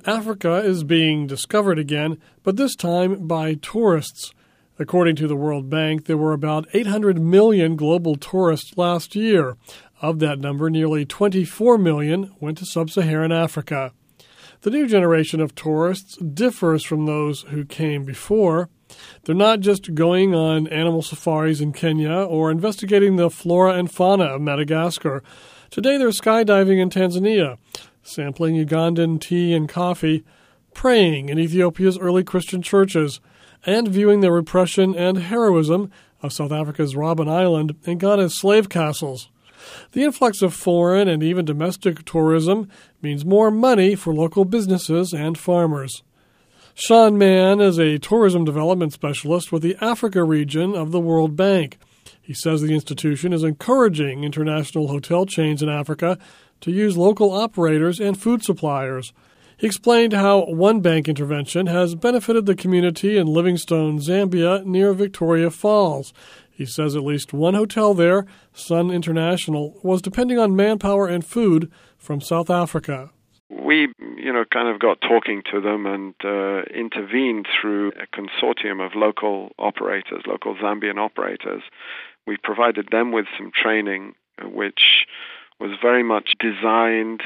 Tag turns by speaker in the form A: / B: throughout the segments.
A: Africa is being discovered again, but this time by tourists. According to the World Bank, there were about 800 million global tourists last year. Of that number, nearly 24 million went to sub-Saharan Africa. The new generation of tourists differs from those who came before. They're not just going on animal safaris in Kenya or investigating the flora and fauna of Madagascar. Today they're skydiving in Tanzania, sampling Ugandan tea and coffee, praying in Ethiopia's early Christian churches, and viewing the repression and heroism of South Africa's Robben Island and Ghana's slave castles. The influx of foreign and even domestic tourism means more money for local businesses and farmers. Sean Mann is a tourism development specialist with the Africa region of the World Bank. He says the institution is encouraging international hotel chains in Africa to use local operators and food suppliers. He explained how one bank intervention has benefited the community in Livingstone, Zambia, near Victoria Falls. He says at least one hotel there, Sun International, was depending on manpower and food from South Africa.
B: We, kind of got talking to them and intervened through a consortium of local operators, local Zambian operators. We provided them with some training, which was very much designed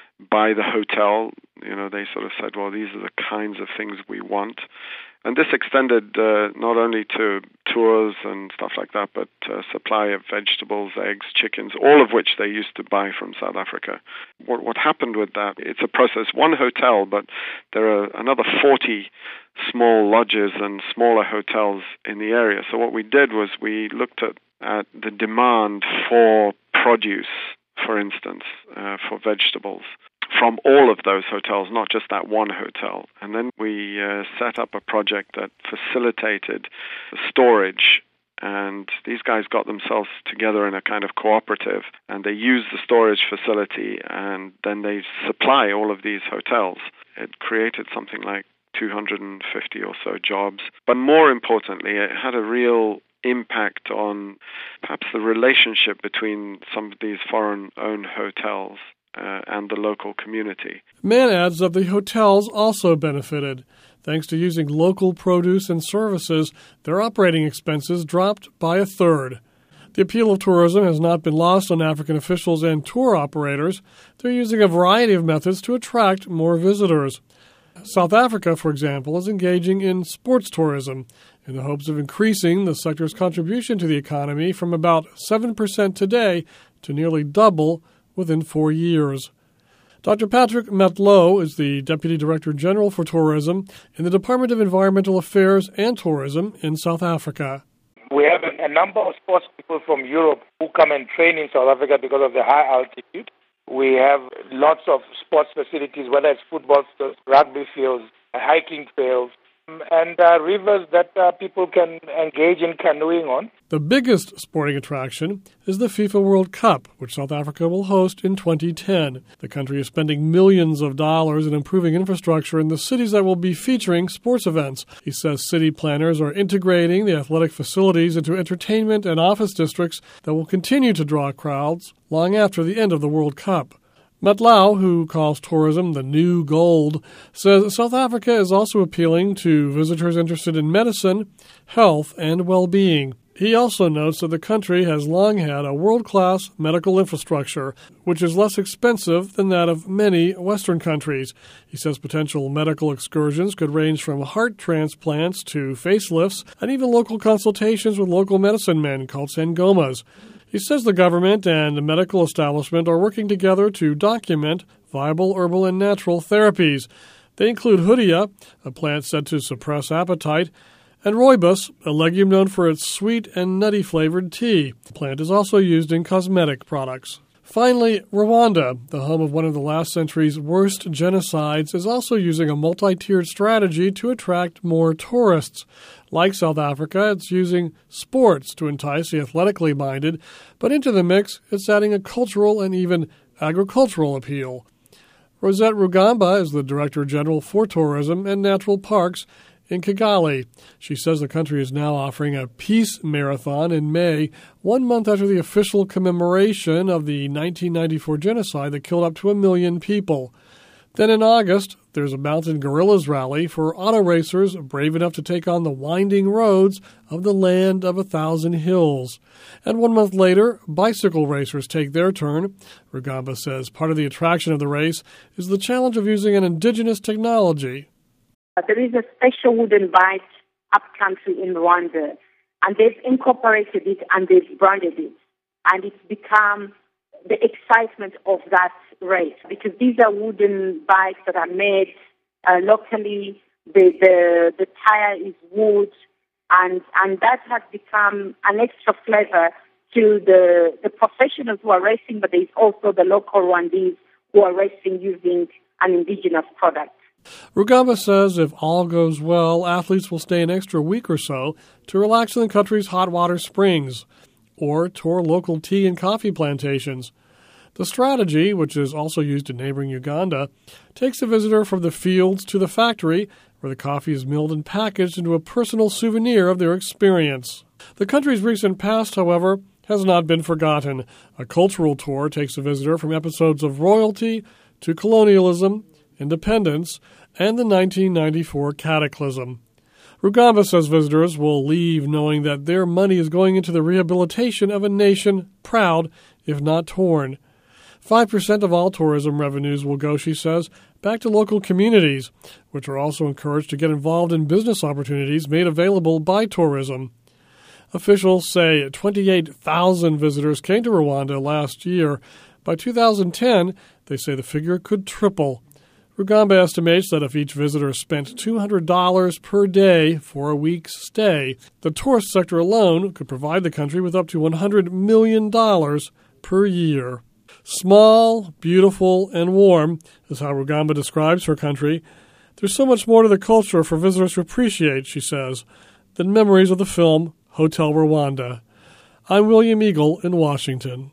B: by the hotel. They sort of said, well, these are the kinds of things we want. And this extended not only to tours and stuff like that, but supply of vegetables, eggs, chickens, all of which they used to buy from South Africa. What happened with that, it's a process, one hotel, but there are another 40 small lodges and smaller hotels in the area. So what we did was we looked at the demand for produce, for instance, for vegetables, from all of those hotels, not just that one hotel. And then we set up a project that facilitated storage. And these guys got themselves together in a kind of cooperative, and they use the storage facility, and then they supply all of these hotels. It created something like 250 or so jobs. But more importantly, it had a real impact on perhaps the relationship between some of these foreign-owned hotels and the local community.
A: Mann adds that the hotels also benefited. Thanks to using local produce and services, their operating expenses dropped by a third. The appeal of tourism has not been lost on African officials and tour operators. They're using a variety of methods to attract more visitors. South Africa, for example, is engaging in sports tourism in the hopes of increasing the sector's contribution to the economy from about 7% today to nearly double within 4 years. Dr. Patrick Matlow is the Deputy Director General for Tourism in the Department of Environmental Affairs and Tourism in South Africa.
C: We have a number of sports people from Europe who come and train in South Africa because of the high altitude. We have lots of sports facilities, whether it's football fields, rugby fields, hiking trails, and rivers that people can engage in canoeing on.
A: The biggest sporting attraction is the FIFA World Cup, which South Africa will host in 2010. The country is spending millions of dollars in improving infrastructure in the cities that will be featuring sports events. He says city planners are integrating the athletic facilities into entertainment and office districts that will continue to draw crowds long after the end of the World Cup. Matlow, who calls tourism the new gold, says South Africa is also appealing to visitors interested in medicine, health, and well-being. He also notes that the country has long had a world-class medical infrastructure, which is less expensive than that of many Western countries. He says potential medical excursions could range from heart transplants to facelifts and even local consultations with local medicine men called Sangomas. He says the government and the medical establishment are working together to document viable herbal and natural therapies. They include Hoodia, a plant said to suppress appetite, and rooibos, a legume known for its sweet and nutty-flavored tea. The plant is also used in cosmetic products. Finally, Rwanda, the home of one of the last century's worst genocides, is also using a multi-tiered strategy to attract more tourists. Like South Africa, it's using sports to entice the athletically minded, but into the mix, it's adding a cultural and even agricultural appeal. Rosette Rugamba is the Director General for Tourism and Natural Parks in Kigali. She says the country is now offering a peace marathon in May, 1 month after the official commemoration of the 1994 genocide that killed up to 1 million people. Then in August, There's a mountain gorillas rally for auto racers brave enough to take on the winding roads of the land of 1,000 hills. And 1 month later, bicycle racers take their turn. Rugamba says part of the attraction of the race is the challenge of using an indigenous technology.
D: There is a special wooden bike upcountry in Rwanda, and they've incorporated it and they've branded it. And it's become the excitement of that race, because these are wooden bikes that are made locally. The tire is wood, and that has become an extra flavor to the professionals who are racing, but there's also the local Rwandese who are racing using an indigenous product.
A: Rugamba says if all goes well, athletes will stay an extra week or so to relax in the country's hot water springs or tour local tea and coffee plantations. The strategy, which is also used in neighboring Uganda, takes the visitor from the fields to the factory, where the coffee is milled and packaged into a personal souvenir of their experience. The country's recent past, however, has not been forgotten. A cultural tour takes the visitor from episodes of royalty to colonialism, independence, and the 1994 cataclysm. Rugamba says visitors will leave knowing that their money is going into the rehabilitation of a nation proud, if not torn. 5% of all tourism revenues will go, she says, back to local communities, which are also encouraged to get involved in business opportunities made available by tourism. Officials say 28,000 visitors came to Rwanda last year. By 2010, they say the figure could triple. Rugamba estimates that if each visitor spent $200 per day for a week's stay, the tourist sector alone could provide the country with up to $100 million per year. Small, beautiful, and warm is how Rugamba describes her country. There's so much more to the culture for visitors to appreciate, she says, than memories of the film Hotel Rwanda. I'm William Eagle in Washington.